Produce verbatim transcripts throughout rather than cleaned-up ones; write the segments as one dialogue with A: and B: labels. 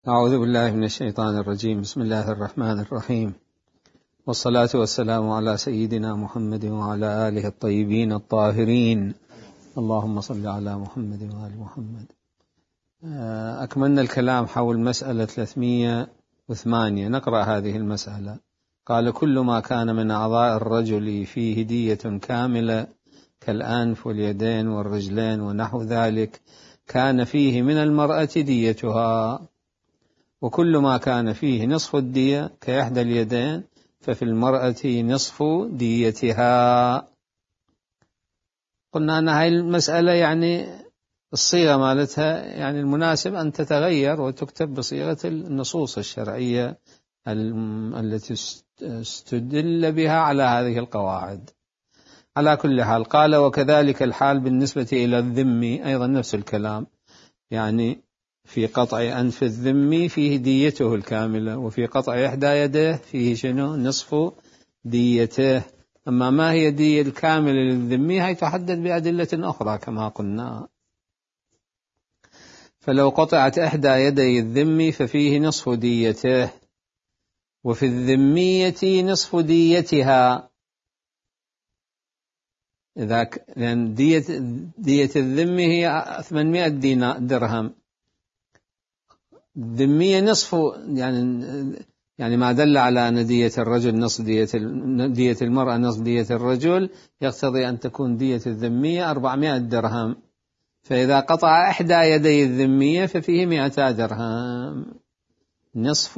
A: أعوذ بالله من الشيطان الرجيم. بسم الله الرحمن الرحيم، والصلاة والسلام على سيدنا محمد وعلى آله الطيبين الطاهرين. اللهم صل على محمد وآل محمد. أكملنا الكلام حول مسألة ثلاثمئة وثمانية. نقرأ هذه المسألة. قال: كل ما كان من أعضاء الرجل فيه دية كاملة كالأنف واليدين والرجلين ونحو ذلك كان فيه من المرأة ديتها، وكل ما كان فيه نصف الدية كإحدى اليدين ففي المرأة نصف ديتها. قلنا أن هذه المسألة يعني الصيغة مالتها يعني المناسب أن تتغير وتكتب بصيغة النصوص الشرعية التي استدل بها على هذه القواعد. على كل حال، قال: وكذلك الحال بالنسبة إلى الذمي، أيضا نفس الكلام، يعني في قطع أنف الذمي فيه ديته الكاملة، وفي قطع إحدى يديه فيه شنو؟ نصف ديته. أما ما هي دية الكاملة للذمي هي تحدد بأدلة أخرى كما قلنا. فلو قطعت إحدى يدي الذمي ففيه نصف ديته، وفي الذمية نصف ديتها، إذا ك... لأن دية دية الذمي هي ثمانمائة درهم، الذمية نصف، يعني يعني ما دل على أن دية الرجل نصف دية دية المرأة نصف دية الرجل، يقتضي أن تكون دية الذمية أربعمائة درهم. فإذا قطع إحدى يدي الذمية ففيه مئتا درهم، نصف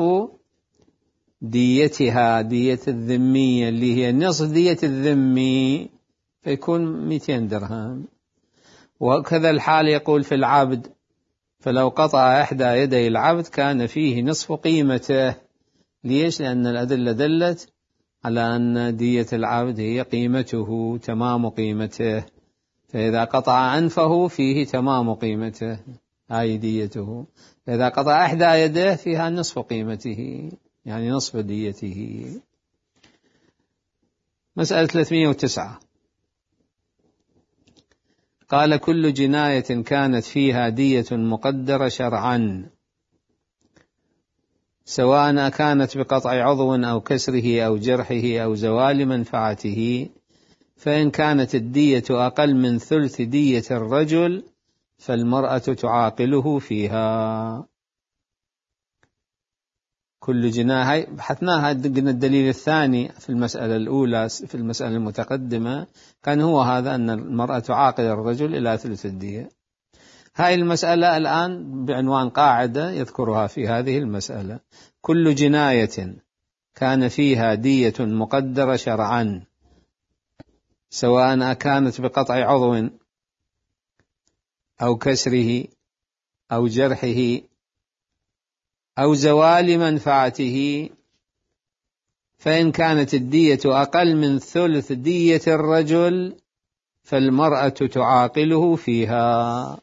A: ديتها، دية الذمية اللي هي نصف دية الذمي، فيكون مئتين درهم. وكذا الحال يقول في العبد، فلو قطع إحدى يدي العبد كان فيه نصف قيمته. ليش؟ لأن الأدلة دلت على أن دية العبد هي قيمته، تمام قيمته، فإذا قطع أنفه فيه تمام قيمته، هاي ديته. فإذا قطع إحدى يديه فيها نصف قيمته، يعني نصف ديته. مسألة ثلاثمئة وتسعة. قال: كل جناية كانت فيها دية مقدرة شرعا، سواء كانت بقطع عضو أو كسره أو جرحه أو زوال منفعته، فإن كانت الدية أقل من ثلث دية الرجل فالمرأة تعاقله فيها. كل جناية بحثناها، قلنا الدليل الثاني في المسألة الأولى في المسألة المتقدمة كان هو هذا، أن المرأة تعاقل الرجل إلى ثلث الدية. هاي المسألة الآن بعنوان قاعدة يذكرها في هذه المسألة: كل جناية كان فيها دية مقدرة شرعا، سواء كانت بقطع عضو أو كسره أو جرحه أو زوال منفعته، فإن كانت الدية أقل من ثلث دية الرجل فالمرأة تعاقله فيها.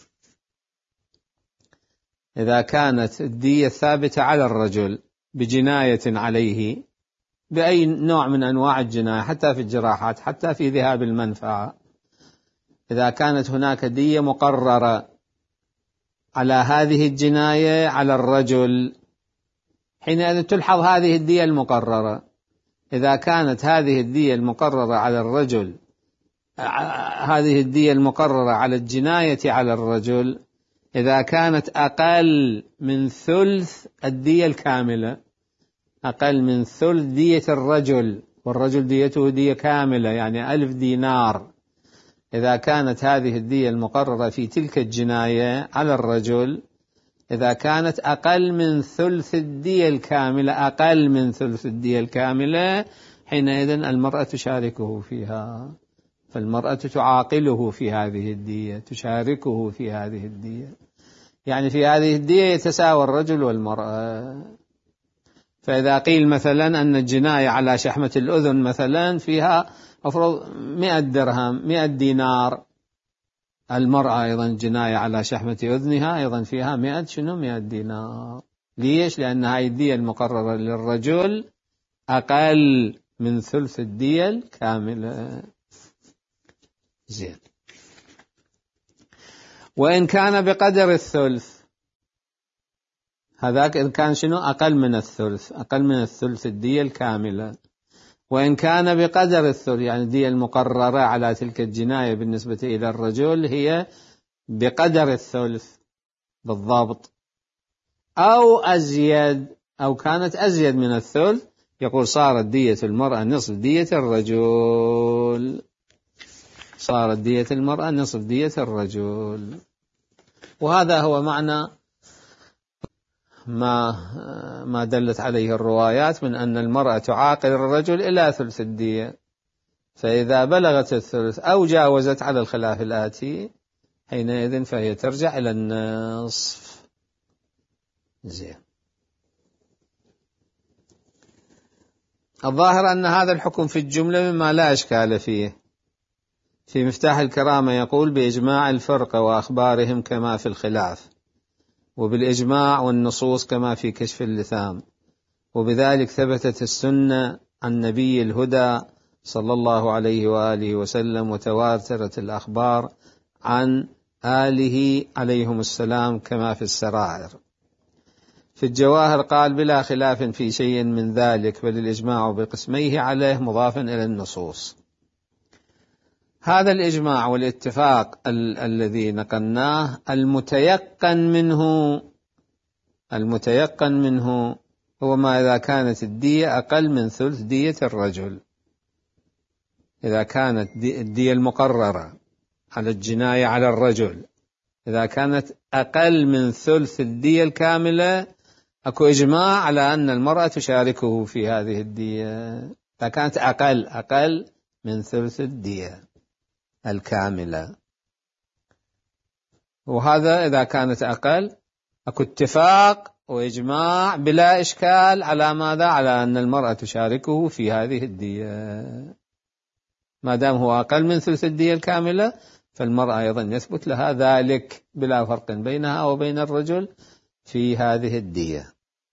A: إذا كانت الدية ثابتة على الرجل بجناية عليه بأي نوع من أنواع الجناية، حتى في الجراحات، حتى في ذهاب المنفعة، إذا كانت هناك دية مقررة على هذه الجناية على الرجل، حينئذ تلحظ هذه الدية المقررة. إذا كانت هذه الدية المقررة على الرجل، هذه الدية المقررة على الجناية على الرجل، إذا كانت أقل من ثلث الدية الكاملة، أقل من ثلث دية الرجل، والرجل ديته دية كاملة يعني ألف دينار، إذا كانت هذه الدية المقررة في تلك الجناية على الرجل، إذا كانت أقل من ثلث الدية الكاملة، أقل من ثلث الدية الكاملة، حينئذ المرأة تشاركه فيها، فالمرأة تعاقله في هذه الدية، تشاركه في هذه الدية، يعني في هذه الدية يتساوى الرجل والمرأة. فإذا قيل مثلا أن الجناية على شحمة الأذن مثلا فيها أفرض مئة درهم، مئة دينار، المرأة أيضا جناية على شحمة أذنها أيضا فيها مئة شنو مئة دينار. ليش؟ لأن هاي الدية المقررة للرجل أقل من ثلث الدية الكاملة. زين. وإن كان بقدر الثلث، هذاك إذا كان شنو أقل من الثلث، أقل من الثلث الدية الكاملة. وإن كان بقدر الثلث، يعني الدية المقررة على تلك الجناية بالنسبة إلى الرجل هي بقدر الثلث بالضبط أو أزيد، أو كانت أزيد من الثلث، يقول صارت دية المرأة نصف دية الرجل، صارت دية المرأة نصف دية الرجل. وهذا هو معنى ما ما دلت عليه الروايات من أن المرأة تعاقل الرجل إلى ثلث الدية، فإذا بلغت الثلث أو جاوزت على الخلاف الآتي حينئذ فهي ترجع إلى النصف. زين. الظاهر أن هذا الحكم في الجملة مما لا إشكال فيه. في مفتاح الكرامة يقول بإجماع الفرقة وأخبارهم كما في الخلاف، وبالإجماع والنصوص كما في كشف اللثام، وبذلك ثبتت السنة عن نبي الهدى صلى الله عليه وآله وسلم، وتواترت الأخبار عن آله عليهم السلام كما في السرائر. في الجواهر قال بلا خلاف في شيء من ذلك، بل الإجماع بقسميه عليه مضافا إلى النصوص. هذا الإجماع والاتفاق ال- الذي نقلناه المتيقن منه المتيقن منه هو ما إذا كانت الدية أقل من ثلث دية الرجل. إذا كانت الدية المقررة على الجناية على الرجل إذا كانت أقل من ثلث الدية الكاملة، أكو إجماع على أن المرأة تشاركه في هذه الدية إذا كانت أقل أقل من ثلث الدية الكاملة. وهذا إذا كانت أقل أكو اتفاق وإجماع بلا إشكال على ماذا؟ على أن المرأة تشاركه في هذه الدية. ما دام هو أقل من ثلث الدية الكاملة فالمرأة أيضا يثبت لها ذلك بلا فرق بينها وبين الرجل في هذه الدية.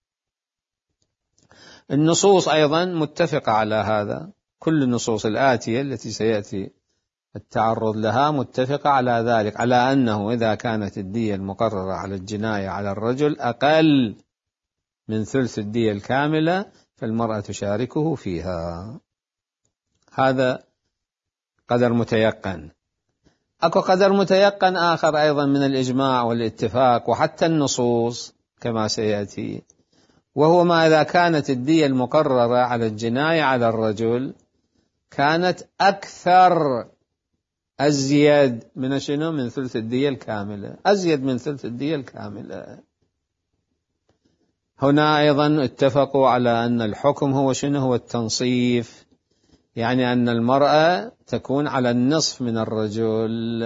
A: النصوص أيضا متفقة على هذا، كل النصوص الآتية التي سيأتي التعرض لها متفقة على ذلك، على أنه إذا كانت الدية المقررة على الجناية على الرجل أقل من ثلث الدية الكاملة فالمرأة تشاركه فيها. هذا قدر متيقن. أكو قدر متيقن آخر أيضا من الإجماع والاتفاق وحتى النصوص كما سيأتي، وهو ما إذا كانت الدية المقررة على الجناية على الرجل كانت أكثر أزيد من شنو؟ من ثلث الدية الكاملة، أزيد من ثلث الدية الكاملة. هنا أيضا اتفقوا على أن الحكم هو شنو؟ هو التنصيف، يعني أن المرأة تكون على النصف من الرجل،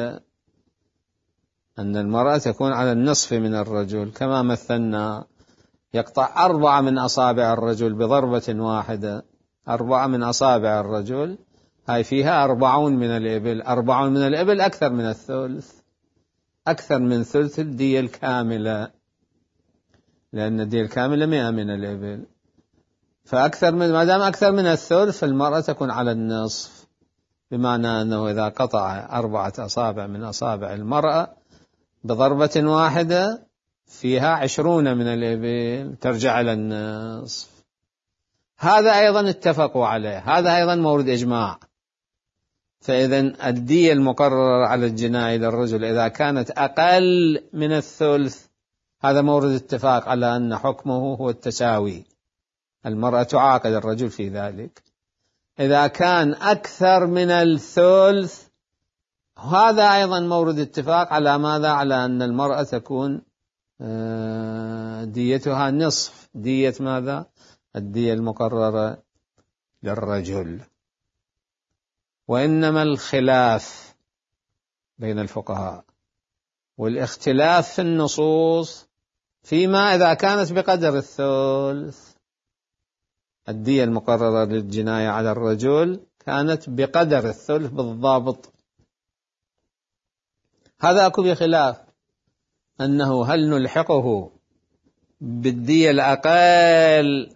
A: أن المرأة تكون على النصف من الرجل كما مثلنا، يقطع أربعة من أصابع الرجل بضربة واحدة، أربعة من أصابع الرجل هاي فيها أربعون من الإبل، أربعون من الإبل أكثر من الثلث، أكثر من ثلث الدية الكاملة، لأن الدية الكاملة مئة من الإبل، فأكثر من ما دام أكثر من الثلث فالمرأة تكون على النصف، بمعنى أنه إذا قطع أربعة أصابع من أصابع المرأة بضربة واحدة فيها عشرون من الإبل ترجع على النصف. هذا أيضا اتفقوا عليه، هذا أيضا مورد إجماع. فإذا الدية المقررة على الجناية للرجل إذا كانت أقل من الثلث هذا مورد اتفاق على أن حكمه هو التساوي، المرأة تعاقل الرجل في ذلك. إذا كان أكثر من الثلث هذا أيضا مورد اتفاق على ماذا؟ على أن المرأة تكون ديتها نصف دية ماذا؟ الدية المقررة للرجل. وإنما الخلاف بين الفقهاء والاختلاف في النصوص فيما إذا كانت بقدر الثلث، الدية المقررة للجناية على الرجل كانت بقدر الثلث بالضبط، هذا أكو بخلاف أنه هل نلحقه بالدية الأقل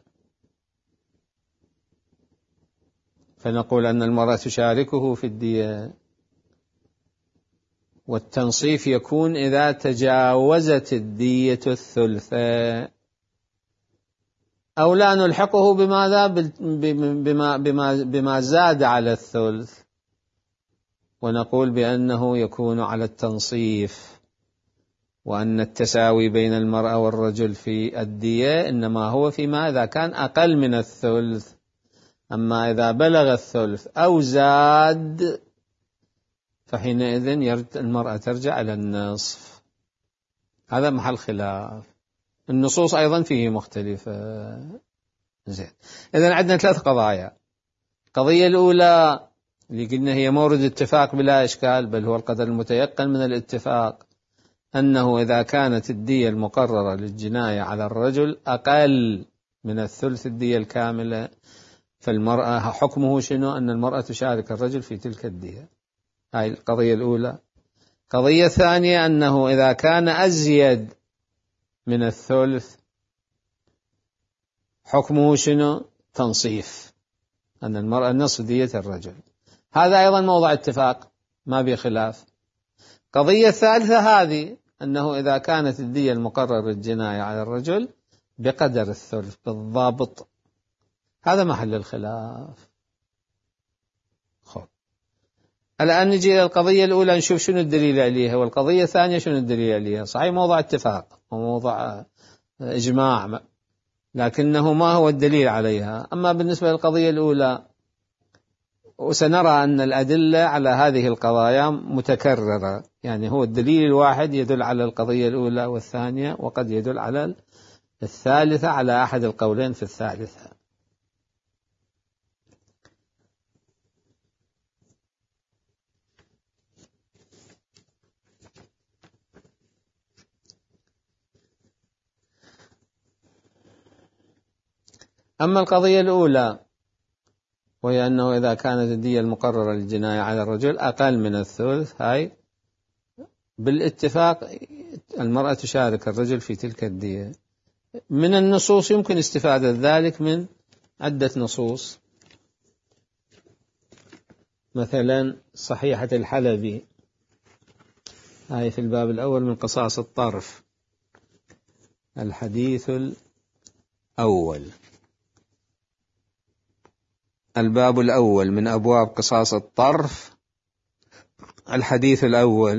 A: فنقول أن المرأة تشاركه في الدية، والتنصيف يكون إذا تجاوزت الدية الثلثة، أو لا نلحقه بماذا بما, بما, بما زاد على الثلث، ونقول بأنه يكون على التنصيف، وأن التساوي بين المرأة والرجل في الدية إنما هو فيما إذا كان أقل من الثلث، أما إذا بلغ الثلث أو زاد فحينئذ المرأة ترجع إلى النصف. هذا محل خلاف، النصوص أيضا فيه مختلفة. زين، إذن عندنا ثلاث قضايا. القضية الأولى اللي قلنا هي مورد اتفاق بلا إشكال، بل هو القدر المتيقن من الاتفاق، أنه إذا كانت الدية المقررة للجناية على الرجل أقل من الثلث الدية الكاملة، فالمرأة حكمه شنو؟ أن المرأة تشارك الرجل في تلك الدية. هاي القضية الأولى. قضية ثانية أنه إذا كان أزيد من الثلث حكمه شنو؟ تنصيف، أن المرأة نصف دية الرجل. هذا أيضا موضع اتفاق ما به خلاف. قضية ثالثة هذه، أنه إذا كانت الدية المقررة للجناية على الرجل بقدر الثلث بالضبط، هذا محل الخلاف. خب، الآن نجي إلى القضية الأولى نشوف شنو الدليل عليها، والقضية الثانية شنو الدليل عليها. صحيح موضع اتفاق وموضع إجماع، لكنه ما هو الدليل عليها. أما بالنسبة للقضية الأولى، وسنرى أن الأدلة على هذه القضايا متكررة، يعني هو الدليل الواحد يدل على القضية الأولى والثانية، وقد يدل على الثالثة على أحد القولين في الثالثة. أما القضية الأولى، وهي أنه إذا كانت الدية المقررة للجناية على الرجل أقل من الثلث، هاي بالاتفاق المرأة تشارك الرجل في تلك الدية. من النصوص يمكن استفادة ذلك من عدة نصوص، مثلا صحيحة الحلبي، هاي في الباب الأول من قصاص الطرف، الحديث الأول، الباب الأول من أبواب قصاص الطرف، الحديث الأول،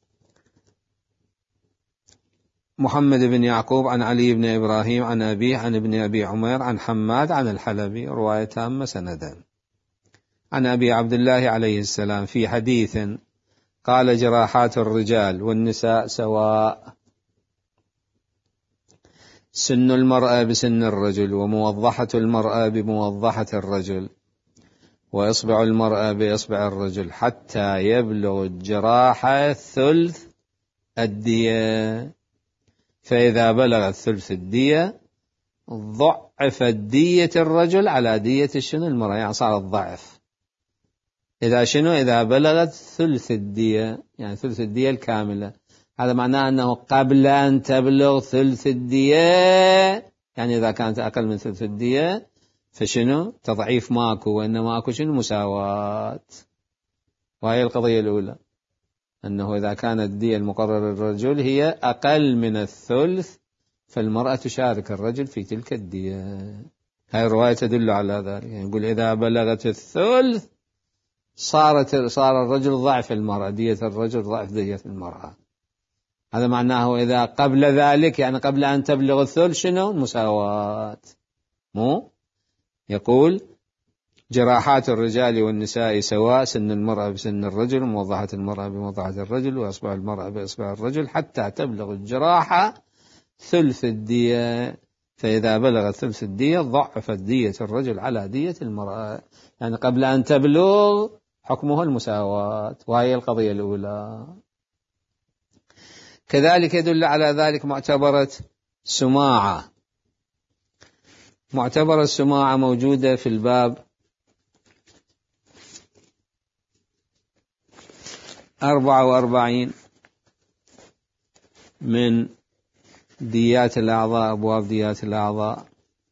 A: محمد بن يعقوب عن علي بن إبراهيم عن أبيه عن ابن أبي عمير عن حماد عن الحلبي، رواية تامة سندا، عن أبي عبد الله عليه السلام في حديث قال: جراحات الرجال والنساء سواء، سن المرأة بسن الرجل، وموضحة المرأة بموضحة الرجل، وإصبع المرأة بإصبع الرجل، حتى يبلغ الجراحة ثلث الدية، فإذا بلغ ثلث الدية ضعف دية الرجل على دية شنو؟ المرأة، يعني صار الضعف. إذا شنو؟ إذا بلغت ثلث الدية، يعني ثلث الدية الكاملة. هذا معناه أنه قبل أن تبلغ ثلث الدية، يعني إذا كانت أقل من ثلث الدية فشنو؟ تضعيف ماكو، وإنما أكو شنو؟ مساواة. وهي القضية الأولى، أنه إذا كانت الدية المقررة للرجل هي أقل من الثلث فالمرأة تشارك الرجل في تلك الدية. هاي الرواية تدل على ذلك، يعني يقول إذا بلغت الثلث صارت صار الرجل ضعف المرأة، دية الرجل ضعف دية المرأة. هذا معناه إذا قبل ذلك، يعني قبل أن تبلغ الثلث شنو؟ مساواة. مو يقول: جراحات الرجال والنساء سواء، سن المرأة بسن الرجل، وموضحة المرأة بموضحة الرجل، وإصبع المرأة بإصبع الرجل، حتى تبلغ الجراحة ثلث الدية، فإذا بلغت ثلث الدية ضعفت دية الرجل على دية المرأة، يعني قبل أن تبلغ حكمها المساواة. وهي القضية الأولى. كذلك يدل على ذلك معتبرة سماعة. معتبرة السماعة موجودة في الباب أربعة وأربعين من ديات الأعضاء، أبواب ديات الأعضاء،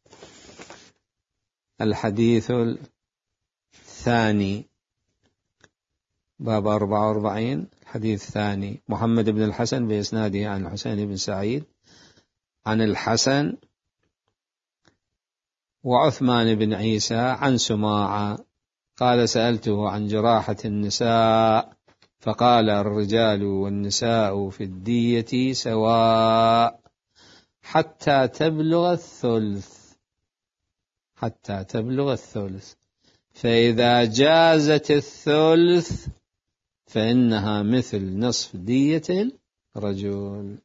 A: الحديث الثاني، باب أربعة وأربعين، الحديث الثاني، محمد بن الحسن بإسناده عن الحسين بن سعيد عن الحسن وعثمان بن عيسى عن سماعة قال سألته عن جراحة النساء فقال الرجال والنساء في الدية سواء حتى تبلغ الثلث حتى تبلغ الثلث فإذا جازت الثلث فإنها مثل نصف دية الرجل.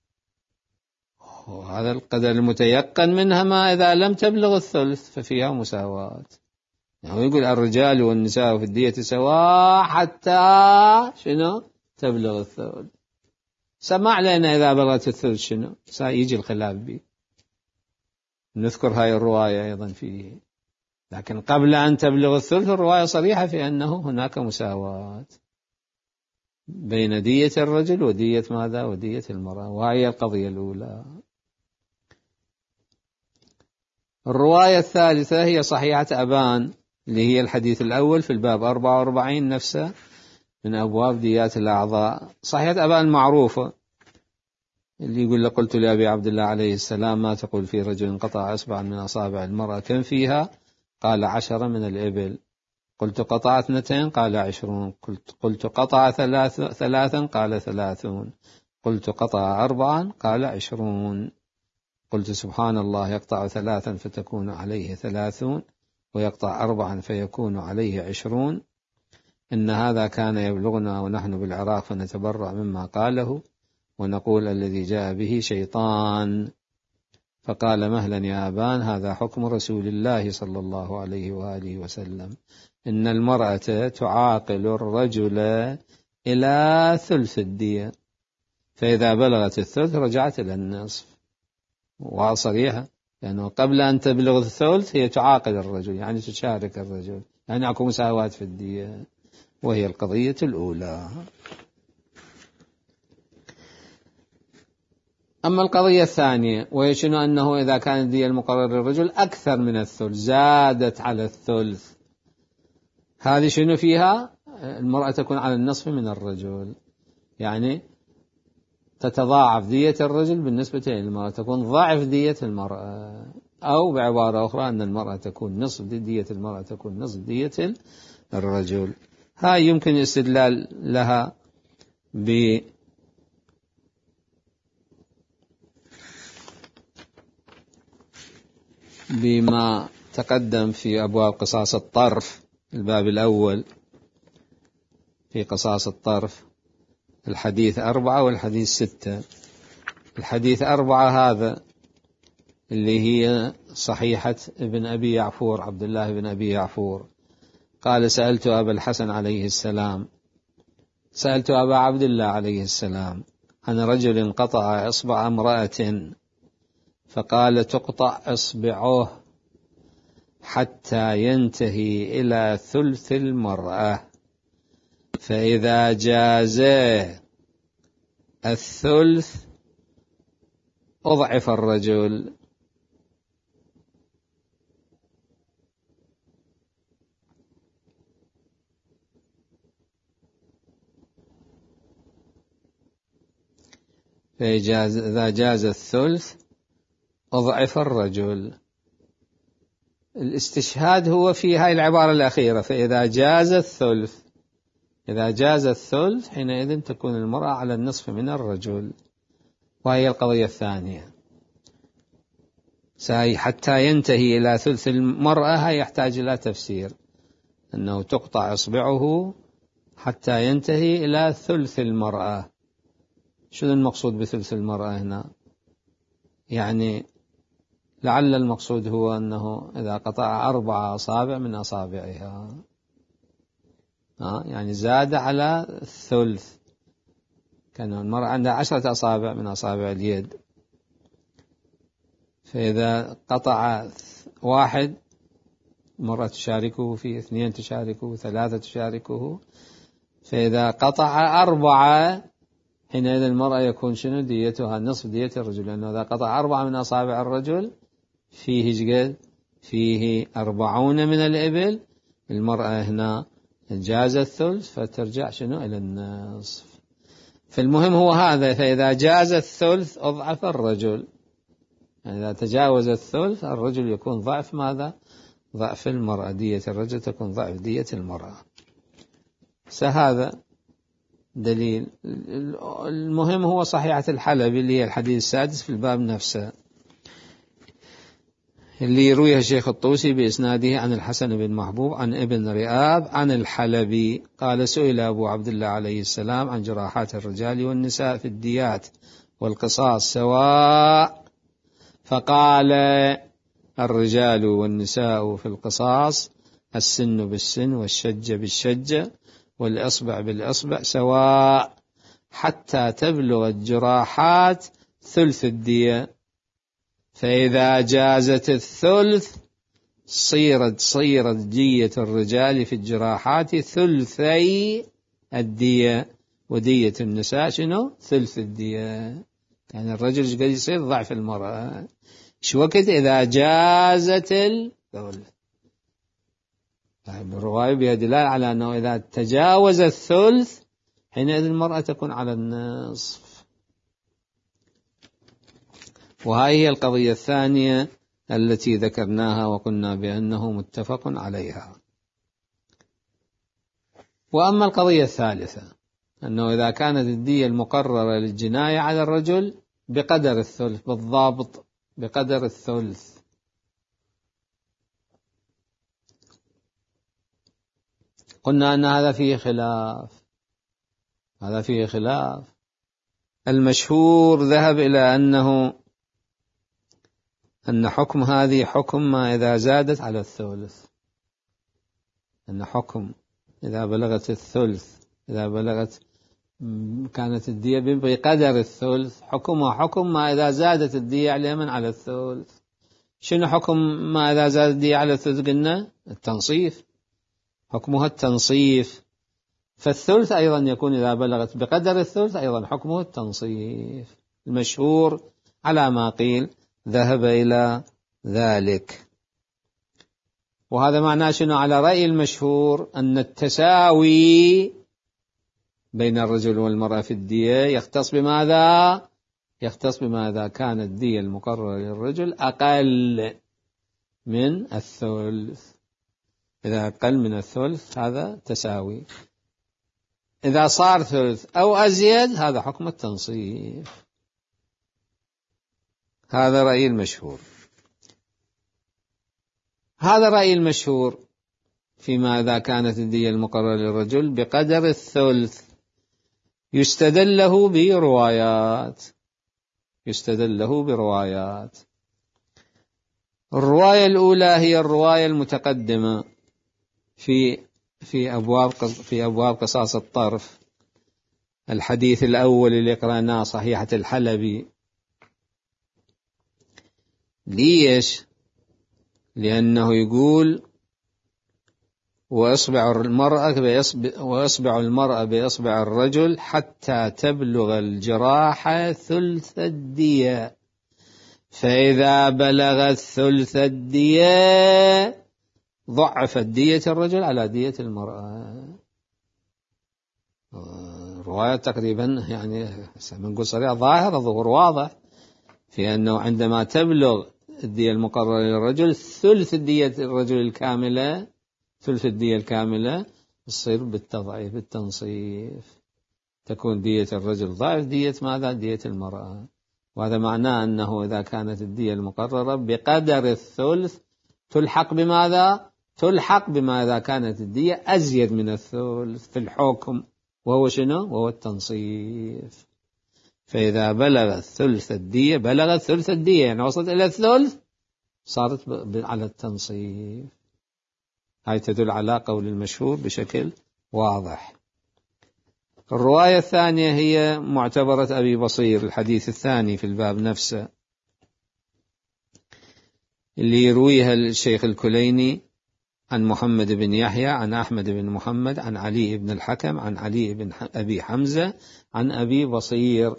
A: وهذا القدر المتيقن منها ما إذا لم تبلغ الثلث ففيها مساواة. يعني يقول الرجال والنساء في الدية سواء حتى شنو تبلغ الثلث. سمع لنا إذا بلغت الثلث شنو سيجي الخلاف به، نذكر هاي الرواية أيضا فيه، لكن قبل أن تبلغ الثلث الرواية صريحة في أنه هناك مساواة بين دية الرجل ودية ماذا ودية المرأة، وهي القضية الأولى. الرواية الثالثة هي صحيحة أبان اللي هي الحديث الأول في الباب أربعة وأربعين نفسه من أبواب ديات الأعضاء. صحيحة أبان معروفة اللي يقول له قلت لأبي عبد الله عليه السلام ما تقول في رجل قطع أصبعا من أصابع المرأة كم فيها؟ قال عشرة من الإبل. قلت قطع اثنتين؟ قال عشرون. قلت, قلت قطع ثلاث ثلاثا؟ قال ثلاثون. قلت قطع أربعا؟ قال عشرون. قلت سبحان الله يقطع ثلاثا فتكون عليه ثلاثون ويقطع أربعا فيكون عليه عشرون. إن هذا كان يبلغنا ونحن بالعراق فنتبرأ مما قاله ونقول الذي جاء به شيطان. فقال مهلا يا أبان هذا حكم رسول الله صلى الله عليه وآله وسلم إن المرأة تعاقل الرجل إلى ثلث الدية فإذا بلغت الثلث رجعت إلى النصف. وصريحة لأنه قبل أن تبلغ الثلث هي تعاقل الرجل يعني تشارك الرجل يعني أكو مساواة في الدية، وهي القضية الأولى. أما القضية الثانية وهي شنو أنه إذا كانت الدية المقررة للرجل أكثر من الثلث زادت على الثلث، هذه شنو فيها؟ المرأة تكون على النصف من الرجل، يعني تتضاعف دية الرجل بالنسبة للمرأة، تكون ضعف دية المرأة، أو بعبارة أخرى أن المرأة تكون نصف دية المرأة تكون نصف دية الرجل. هاي يمكن الاستدلال لها ب بما تقدم في أبواب قصاص الطرف الباب الأول في قصاص الطرف الحديث أربعة والحديث ستة. الحديث أربعة هذا اللي هي صحيحة ابن أبي يعفور عبد الله بن أبي يعفور قال سألت أبا الحسن عليه السلام سألت أبا عبد الله عليه السلام عن رجل قطع إصبع امرأة فقال تقطع إصبعه حتى ينتهي إلى ثلث المرأة فإذا جاز الثلث أضعف الرجل. فإذا جاز الثلث أضعف الرجل. الاستشهاد هو في هاي العبارة الأخيرة فإذا جاز الثلث، إذا جاز الثلث حينئذ تكون المرأة على النصف من الرجل، وهي القضية الثانية. ساي حتى ينتهي إلى ثلث المرأة هاي يحتاج إلى تفسير أنه تقطع إصبعه حتى ينتهي إلى ثلث المرأة. شو المقصود بثلث المرأة هنا؟ يعني لعل المقصود هو أنه إذا قطع أربع أصابع من أصابعها ها يعني زاد على الثلث، كان المرأة عندها عشرة أصابع من أصابع اليد، فإذا قطع واحد مرة تشاركه فيه، اثنين تشاركه، ثلاثة تشاركه، فإذا قطع أربعة حينئذ المرأة يكون شنو ديتها نصف دية الرجل، لأنه إذا قطع أربعة من أصابع الرجل فيه جقد فيه أربعون من الإبل، المرأة هنا جاز الثلث فترجع شنو إلى النصف. فالمهم هو هذا، فإذا جاز الثلث أضعف الرجل، يعني إذا تجاوز الثلث الرجل يكون ضعف ماذا؟ ضعف المرأة، دية الرجل تكون ضعف دية المرأة. فهذا دليل. المهم هو صحيحة الحلبي اللي هي الحديث السادس في الباب نفسه، اللي يرويها الشيخ الطوسي بإسناده عن الحسن بن محبوب عن ابن رئاب عن الحلبي قال: سئل أبو عبد الله عليه السلام عن جراحات الرجال والنساء في الديات والقصاص سواء، فقال: الرجال والنساء في القصاص السن بالسن والشجة بالشجة والإصبع بالإصبع سواء، حتى تبلغ الجراحات ثلث الدية، فإذا جازت الثلث صيرت صيرت دية الرجال في الجراحات ثلثي الدية، ودية النساء شنو؟ ثلث الدية. يعني الرجل قد يصير ضعف المرأة شو وقت؟ إذا جازت الثلث. الرواية بها دلالة على أنه إذا تجاوز الثلث حينئذ المرأة تكون على النصف. وهذه هي القضية الثانية التي ذكرناها وقلنا بأنه متفق عليها. وأما القضية الثالثة أنه إذا كانت الدية المقررة للجناية على الرجل بقدر الثلث بالضابط، بقدر الثلث، قلنا أن هذا فيه خلاف، هذا فيه خلاف. المشهور ذهب إلى أنه أن حكم هذه حكم ما إذا زادت على الثلث، أن حكم إذا بلغت الثلث، إذا بلغت كانت الدية بقدر الثلث، حكمها حكم ما إذا زادت الدية على من؟ على الثلث. شنو حكم ما إذا زادت الدية على الثلث؟ قلنا التنصيف، حكمها التنصيف. فالثلث أيضا يكون إذا بلغت بقدر الثلث أيضا حكمه التنصيف. المشهور على ما قيل ذهب إلى ذلك. وهذا معناه شنو؟ على رأي المشهور أن التساوي بين الرجل والمرأة في الدية يختص بماذا؟ يختص بماذا؟ كانت الدية المقررة للرجل أقل من الثلث. إذا أقل من الثلث هذا تساوي، إذا صار ثلث أو أزيد هذا حكم التنصيف. هذا رأي المشهور. هذا رأي المشهور فيما إذا كانت الدية المقررة للرجل بقدر الثلث يستدل له بروايات، يستدل له بروايات. الرواية الأولى هي الرواية المتقدمة في في أبواب في أبواب قصاص الطرف، الحديث الأول اللي قرأناه صحيحة الحلبي. ليش؟ لأنه يقول: وإصبع المرأة بإصبع وإصبع المرأة بإصبع الرجل حتى تبلغ الجراحة ثلث الدية، فإذا بلغت ثلث الدية ضعفت دية الرجل على دية المرأة. رواية تقريبا يعني بنقول صريح ظاهر الظهور واضح في أنه عندما تبلغ الدية المقررة للرجل ثلث الدية الرجل الكاملة، ثلث الدية الكاملة تصير بالتضعيف بالتنصيف، تكون دية الرجل ضعف دية ماذا؟ دية المرأة. وهذا معناه أنه إذا كانت الدية المقررة بقدر الثلث تلحق بماذا؟ تلحق بما إذا كانت الدية أزيد من الثلث في الحكم، وهو شنو؟ وهو التنصيف. فإذا بلغت ثلث الدية، بلغت ثلث الدية يعني وصلت إلى الثلث، صارت على التنصيف. هاي تدل على قول المشهور بشكل واضح. الرواية الثانية هي معتبرة أبي بصير، الحديث الثاني في الباب نفسه، اللي يرويها الشيخ الكليني عن محمد بن يحيى عن أحمد بن محمد عن علي بن الحكم عن علي بن أبي حمزة عن أبي بصير.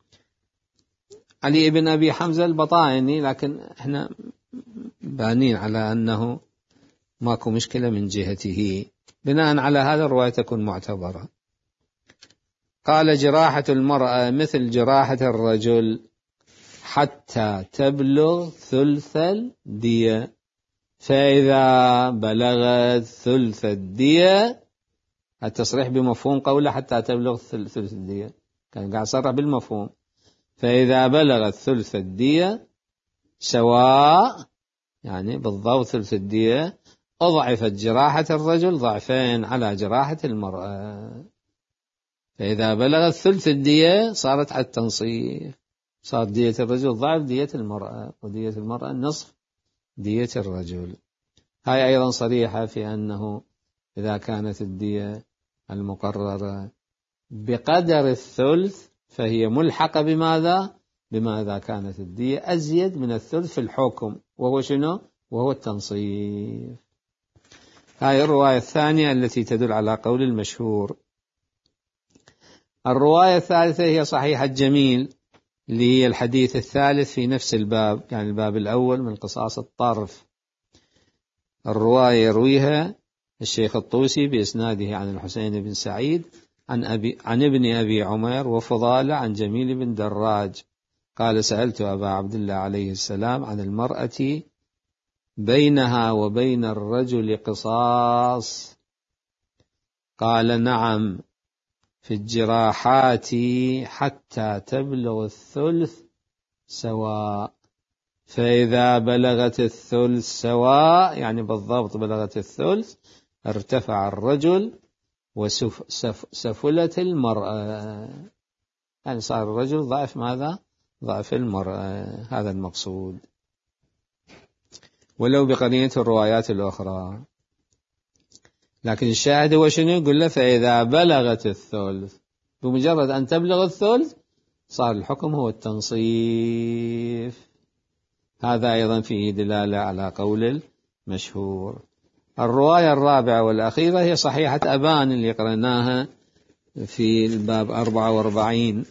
A: علي بن أبي حمزة البطائني، لكن احنا بانين على أنه ماكو مشكلة من جهته. بناء على هذا الرواية تكون معتبرة. قال: جراحة المرأة مثل جراحة الرجل، حتى تبلغ ثلث الدية، فإذا بلغت ثلث الدية، التصريح بمفهوم قوله حتى تبلغ ثلث الدية، كان قاعد صرح بالمفهوم. فإذا بلغت ثلث الدية سواء، يعني بالضبط ثلث الدية، أضعفت جراحة الرجل ضعفين على جراحة المرأة. فإذا بلغت ثلث الدية صارت على التنصيف، صار دية الرجل ضعف دية المرأة، ودية المرأة نصف دية الرجل. هاي أيضا صريحة في أنه إذا كانت الدية المقررة بقدر الثلث فهي ملحقة بماذا؟ بماذا كانت الدية أزيد من الثلث في الحكم، وهو شنو؟ وهو التنصيف. هاي الرواية الثانية التي تدل على قول المشهور. الرواية الثالثة هي صحيحة جميل، اللي هي الحديث الثالث في نفس الباب، يعني الباب الأول من قصاص الطرف. الرواية يرويها الشيخ الطوسي بإسناده عن الحسين بن سعيد عن, أبي عن ابن أبي عمر وفضالة عن جميل بن دراج قال: سألت أبا عبد الله عليه السلام عن المرأة بينها وبين الرجل قصاص، قال: نعم، في الجراحات حتى تبلغ الثلث سواء، فإذا بلغت الثلث سواء، يعني بالضبط بلغت الثلث، ارتفع الرجل وسفلت المرأة، يعني صار الرجل ضعف ماذا؟ ضعف المرأة. هذا المقصود، ولو بقرينة الروايات الأخرى. لكن الشاهد هو شنو؟ يقول له: فإذا بلغت الثلث، بمجرد أن تبلغ الثلث صار الحكم هو التنصيف. هذا أيضا فيه دلالة على قول المشهور. الرواية الرابعة والأخيرة هي صحيحة أبان اللي قرأناها في الباب أربعة وأربعين.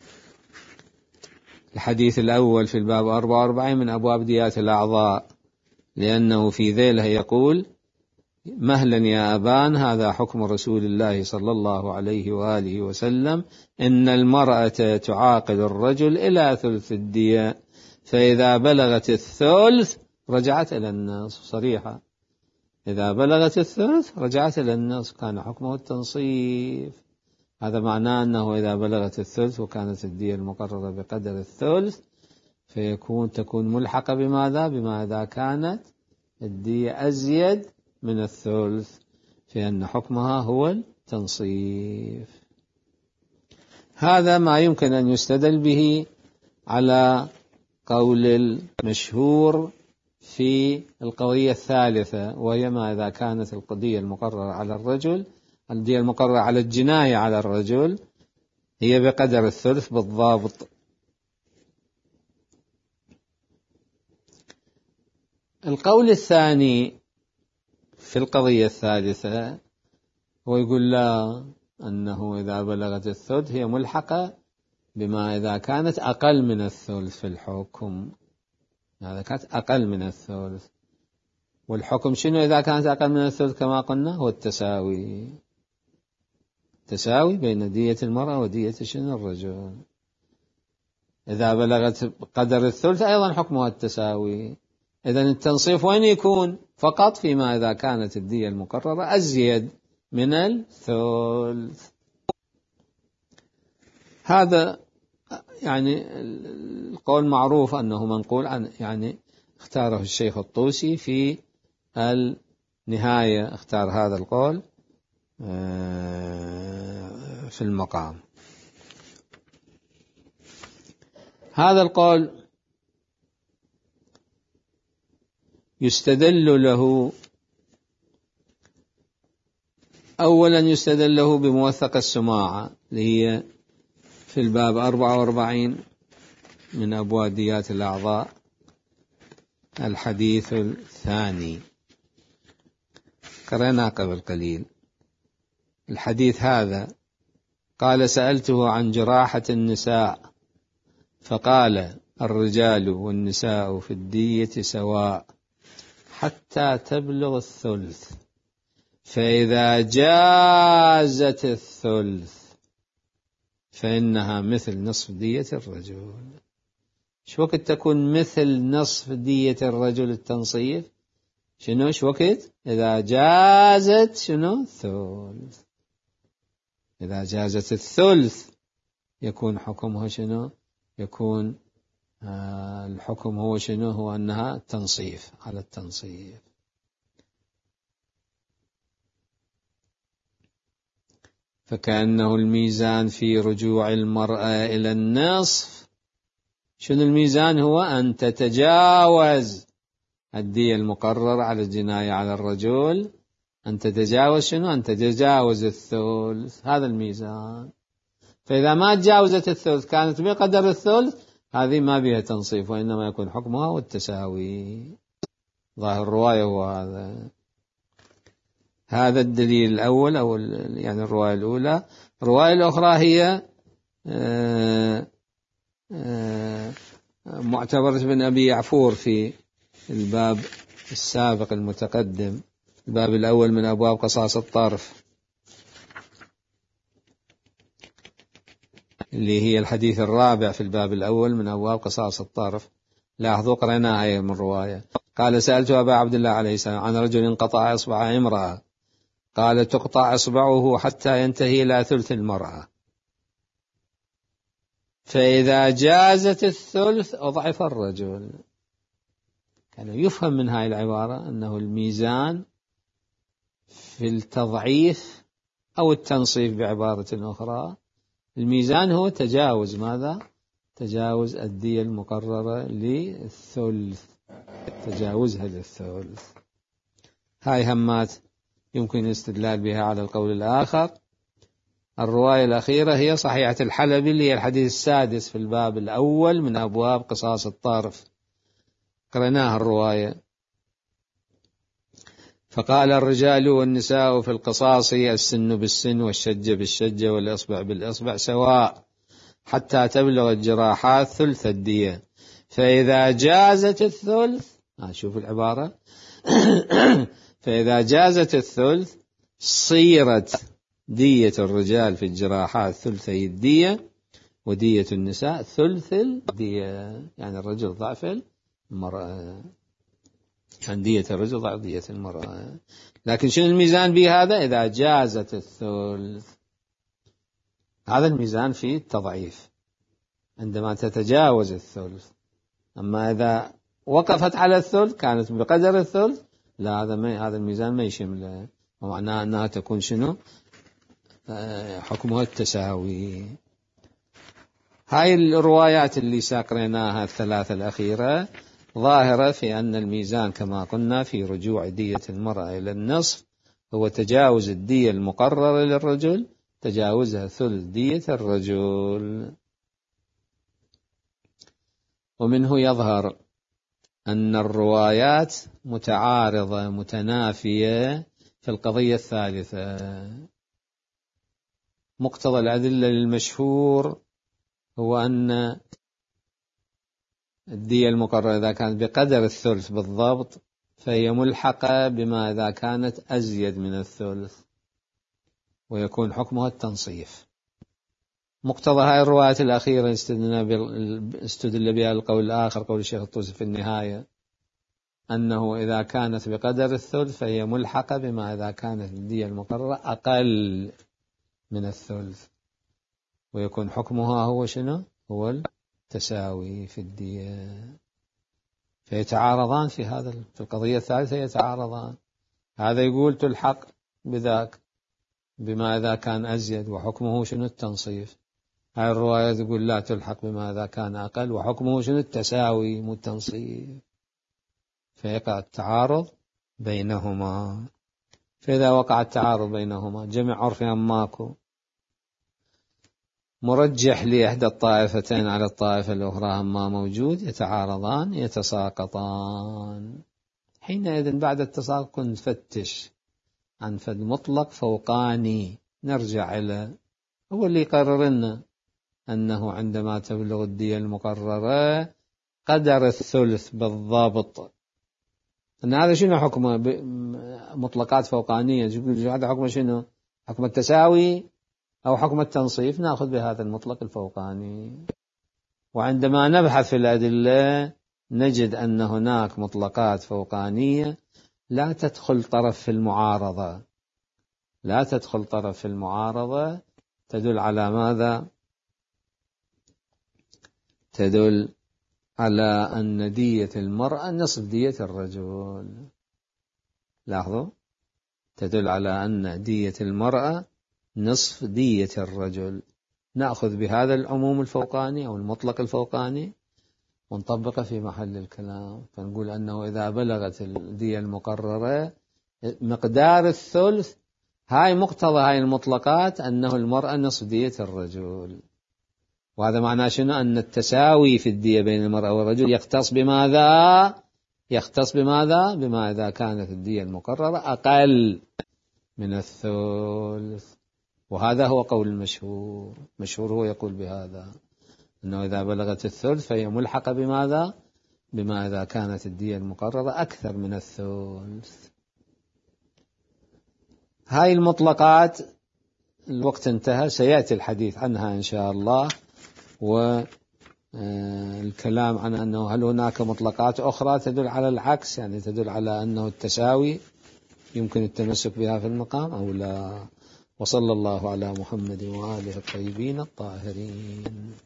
A: الحديث الأول في الباب أربعة وأربعين من أبواب ديات الأعضاء، لأنه في ذيلها يقول: مهلا يا أبان، هذا حكم رسول الله صلى الله عليه وآله وسلم، إن المرأة تعاقد الرجل إلى ثلث الدية، فإذا بلغت الثلث رجعت إلى النصف. صريحة، إذا بلغت الثلث رجعت إلى النصف، كان حكمه التنصيف. هذا معناه أنه إذا بلغت الثلث وكانت الدية المقررة بقدر الثلث فيكون تكون ملحقة بماذا؟ بماذا كانت الدية أزيد من الثلث، فإن حكمها هو التنصيف. هذا ما يمكن أن يستدل به على قول المشهور في القضية الثالثة، وهي ما إذا كانت القضية المقررة على الرجل، الدية المقررة على الجناية على الرجل هي بقدر الثلث بالضبط. القول الثاني في القضية الثالثة هو يقول لا، أنه إذا بلغت الثلث هي ملحقة بما إذا كانت أقل من الثلث في الحكم. إذا كانت أقل من الثلث، والحكم شنو إذا كانت أقل من الثلث؟ كما قلنا هو التساوي، تساوي بين دية المرأة ودية شنو الرجل. إذا بلغت قدر الثلث أيضا حكمها التساوي. إذن التنصيف وين يكون؟ فقط فيما إذا كانت الدية المقررة أزيد من الثلث. هذا يعني القول معروف أنه منقول عن، يعني اختاره الشيخ الطوسي في النهاية، اختار هذا القول في المقام. هذا القول يستدل له، أولا يستدل له بموثق السماعة اللي هي في الباب أربعة وأربعين من أبواب ديات الأعضاء، الحديث الثاني قرأنا قبل قليل. الحديث هذا قال: سألته عن جراحة النساء فقال: الرجال والنساء في الدية سواء حتى تبلغ الثلث، فإذا جازت الثلث فإنها مثل نصف دية الرجل. شو وقت تكون مثل نصف دية الرجل التنصيف؟ شنو شو وقت؟ إذا جازت شنو ثلث. إذا جازت الثلث يكون حكمها شنو؟ يكون آه الحكم هو شنو؟ هو أنها تنصيف، على التنصيف. فكأنه الميزان في رجوع المرأة إلى النصف. شنو الميزان؟ هو أن تتجاوز الدية المقررة على الجناية على الرجل، أن تتجاوز شنو؟ أن تتجاوز الثلث، هذا الميزان. فإذا ما تجاوزت الثلث كانت بقدر الثلث، هذه ما بها تنصيف، وإنما يكون حكمها والتساوي. ظاهر الرواية هو هذا. هذا الدليل الأول، أو يعني الرواية الأولى. الرواية الأخرى هي معتبرة بن أبي يعفور في الباب السابق المتقدم، الباب الأول من أبواب قصاص الطرف، اللي هي الحديث الرابع في الباب الأول من أبواب قصاص الطرف. لاحظوا قرأناها هي من الرواية. قال: سألت أبا عبد الله عليه السلام عن رجل انقطع إصبع امرأة، قال: تقطع إصبعه حتى ينتهي إلى ثلث المرأة، فإذا جازت الثلث أضعف الرجل. كان يفهم من هاي العبارة أنه الميزان في التضعيف أو التنصيف بعبارة أخرى، الميزان هو تجاوز ماذا؟ تجاوز الدية المقررة للثلث، تجاوزها للثلث. هاي همات يمكن الاستدلال بها على القول الآخر. الرواية الأخيرة هي صحيحة الحلبي، اللي هي الحديث السادس في الباب الأول من أبواب قصاص الطرف، قرأناها الرواية. فقال: الرجال والنساء في القصاص السن بالسن والشجة بالشجة والإصبع بالإصبع سواء، حتى تبلغ الجراحات ثلث الدية، فإذا جازت الثلث، شوف العبارة فإذا جازت الثلث صيرت دية الرجال في الجراحات ثلثي الدية، ودية النساء ثلث الدية. يعني الرجل ضعف المرأة، يعني دية الرجل ضعف دية المرأة. لكن شنو الميزان بهذا؟ إذا جازت الثلث، هذا الميزان في التضعيف عندما تتجاوز الثلث. أما إذا وقفت على الثلث كانت بقدر الثلث، لا، هذا ما هذا الميزان ما يشمله، ومعناه أنها تكون شنو؟ حكمها التساوي. هاي الروايات اللي ساقريناها الثلاثة الأخيرة ظاهرة في أن الميزان كما قلنا في رجوع دية المرأة إلى النصف هو تجاوز الدية المقررة للرجل، تجاوزها ثلث دية الرجل. ومنه يظهر أن الروايات متعارضة متنافية في القضية الثالثة. مقتضى الأدلة المشهور هو أن الدية المقررة إذا كانت بقدر الثلث بالضبط فهي ملحقة بما إذا كانت أزيد من الثلث، ويكون حكمها التنصيف. مقتضى هذه الروايات الأخيرة استدل بها القول الآخر، قول الشيخ الطوسي في النهاية، أنه إذا كانت بقدر الثلث فهي ملحقة بما إذا كانت الدية المقررة أقل من الثلث، ويكون حكمها هو شنو؟ هو التساوي في الدية. فيتعارضان في هذا، في القضية الثالثة يتعارضان. هذا يقول تلحق بذاك بما إذا كان أزيد وحكمه شنو؟ التنصيف. هاي الرواية تقول لا، تلحق بما إذا كان أقل وحكمه شنو؟ التساوي مو التنصيف. فيقع التعارض بينهما. فإذا وقع التعارض بينهما جمع عرفي ماكو مرجح لإحدى الطائفتين على الطائفة الأخرى ما موجود، يتعارضان يتساقطان. حينئذ بعد التساقط نفتش عن فد مطلق فوقاني، نرجع إلى هو اللي يقرر لنا أنه عندما تبلغ الدية المقررة قدر الثلث بالضبط، أن هذا شنو حكمه؟ مطلقات فوقانية. هذا حكمه شنو؟ حكم التساوي أو حكم التنصيف؟ نأخذ بهذا المطلق الفوقاني. وعندما نبحث في الأدلة نجد أن هناك مطلقات فوقانية لا تدخل طرف في المعارضة، لا تدخل طرف في المعارضة، تدل على ماذا؟ تدل على أن دية المرأة نصف دية الرجل. لاحظوا، تدل على أن دية المرأة نصف دية الرجل. نأخذ بهذا العموم الفوقاني أو المطلق الفوقاني ونطبقه في محل الكلام، فنقول أنه إذا بلغت الدية المقررة مقدار الثلث، هاي مقتضى هاي المطلقات أنه المرأة نصف دية الرجل. وهذا معناه شنو؟ أن التساوي في الدية بين المرأة والرجل يختص بماذا؟ يختص بماذا؟ بما إذا كانت الدية المقررة أقل من الثلث. وهذا هو قول المشهور، مشهور هو يقول بهذا، أنه إذا بلغت الثلث فهي ملحقة بماذا؟ بما إذا كانت الدية المقررة أكثر من الثلث. هاي المطلقات الوقت انتهى، سيأتي الحديث عنها إن شاء الله، والكلام عن أنه هل هناك مطلقات أخرى تدل على العكس، يعني تدل على أنه التساوي يمكن التمسك بها في المقام أو لا. وصلى الله على محمد وآله الطيبين الطاهرين.